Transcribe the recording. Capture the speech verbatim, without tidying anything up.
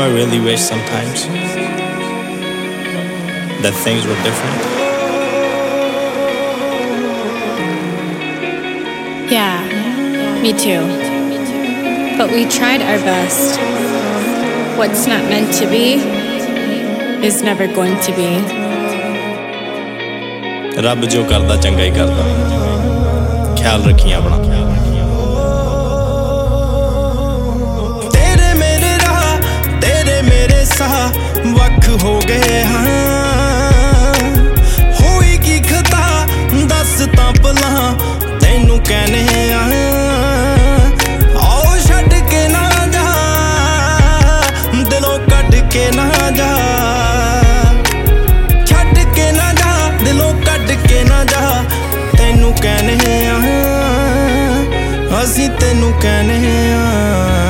I really wish sometimes that things were different? Yeah, me too. But we tried our best. What's not meant to be is never going to be. ਰੱਬ ਜੋ ਕਰਦਾ ਚੰਗਾ ਹੀ ਕਰਦਾ ਖਿਆਲ ਰੱਖੀ ਆਪਣਾ ਤੇਰੇ ਮੇਰੇ ਰਾਹ ਤੇਰੇ ਮੇਰੇ ਸਾਹ ਵੱਖ ਹੋ ਗਏ ਹਾਂ ਹੋਈ ਕੀ ਖਤਾ ਦੱਸ ਤਾਂ ਭਲਾ ਤੈਨੂੰ ਕਹਿਨੇ ਆ ਆਓ ਛੱਡ ਕੇ ਨਾ ਜਾ ਦਿਲੋਂ ਕੱਢ ਕੇ ਨਾ ਜਾ ਛੱਡ ਕੇ ਨਾ ਜਾ ਦਿਲੋਂ ਕੱਢ ਕੇ ਨਾ ਜਾ ਤੈਨੂੰ ਕਹਿਨੇ ਆ ਅਸੀਂ ਤੈਨੂੰ ਕਹਿਨੇ ਆ